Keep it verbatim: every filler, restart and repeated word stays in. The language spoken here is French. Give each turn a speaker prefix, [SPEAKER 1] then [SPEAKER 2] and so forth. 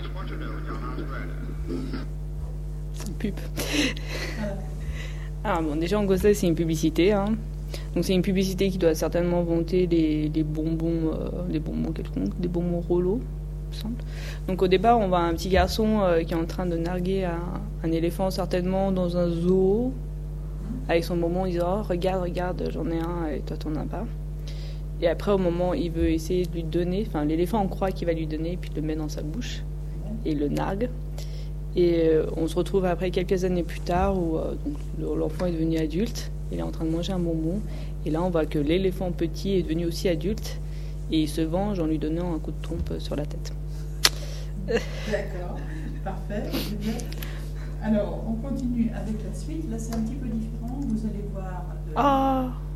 [SPEAKER 1] Pub. Ah bon, déjà en Gossas, c'est une publicité. Hein. Donc c'est une publicité qui doit certainement vanter les, les bonbons, euh, les bonbons quelconques, des bonbons Rollo, il me semble. Donc au départ, on voit un petit garçon euh, qui est en train de narguer un, un éléphant certainement dans un zoo, avec son bonbon, il dit oh, regarde, regarde, j'en ai un et toi t'en as pas. Et après, au moment où il veut essayer de lui donner, enfin l'éléphant, on croit qu'il va lui donner, puis il le met dans sa bouche et il le nargue. Et euh, on se retrouve après quelques années plus tard où euh, donc, l'enfant est devenu adulte, il est en train de manger un bonbon, et là on voit que l'éléphant petit est devenu aussi adulte, et il se venge en lui donnant un coup de trompe sur la tête.
[SPEAKER 2] D'accord, parfait. Alors, on continue avec la suite. Là, c'est un petit peu différent. Vous allez voir... Euh...
[SPEAKER 1] Ah